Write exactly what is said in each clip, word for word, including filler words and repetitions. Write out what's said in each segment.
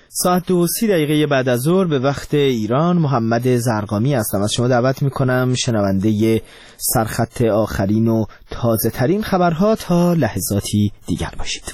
ساعت دو سی دقیقه بعد از ظهر به وقت ایران، محمد زرقامی هستم. از شما دعوت میکنم شنونده سرخط آخرین و تازه ترین خبرها تا لحظاتی دیگر باشید.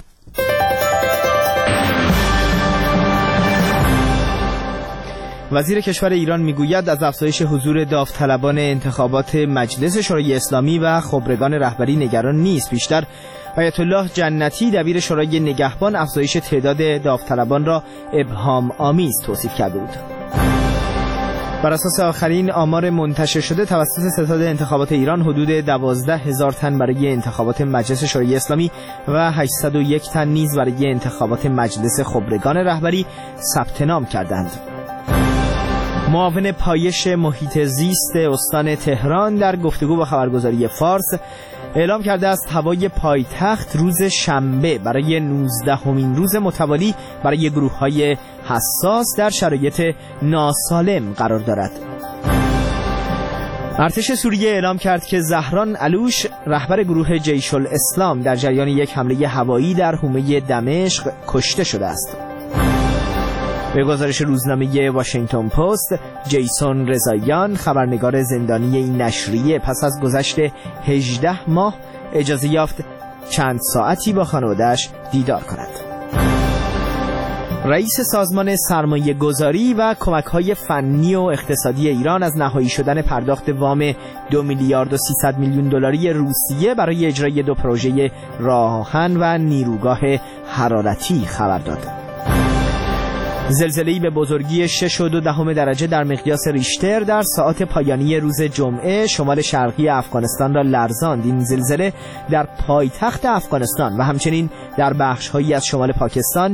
وزیر کشور ایران میگوید از افزایش حضور داوطلبان انتخابات مجلس شورای اسلامی و خبرگان رهبری نگران نیست. بیشتر آیت الله جنتی دبیر شورای نگهبان افزایش تعداد داوطلبان را ابهام آمیز توصیف کرده بود. بر اساس آخرین آمار منتشر شده توسط ستاد انتخابات ایران، حدود دوازده هزار تن برای انتخابات مجلس شورای اسلامی و هشتصد و یک تن نیز برای انتخابات مجلس خبرگان رهبری ثبت نام کردند. معاون پایش محیط زیست استان تهران در گفتگو با خبرگزاری فارس اعلام کرده است هوای پایتخت روز شنبه برای نوزدهمین روز متوالی برای گروه‌های حساس در شرایط ناسالم قرار دارد. ارتش سوریه اعلام کرد که زهران علوش رهبر گروه جیش الاسلام در جریان یک حمله هوایی در حومه دمشق کشته شده است. به گزارش روزنامه واشنگتن پست، جیسون رضاییان خبرنگار زندانی این نشریه پس از گذشت هجده ماه اجازه یافت چند ساعتی با خانواده‌اش دیدار کند. رئیس سازمان سرمایه گذاری و کمک‌های فنی و اقتصادی ایران از نهایی شدن پرداخت وام دو میلیارد و سیصد میلیون دلاری روسیه برای اجرای دو پروژه راه‌آهن و نیروگاه حرارتی خبر داد. زلزله‌ای به بزرگی شش و دو دهم درجه در مقیاس ریشتر در ساعات پایانی روز جمعه شمال شرقی افغانستان را لرزاند. این زلزله در پایتخت افغانستان و همچنین در بخش‌هایی از شمال پاکستان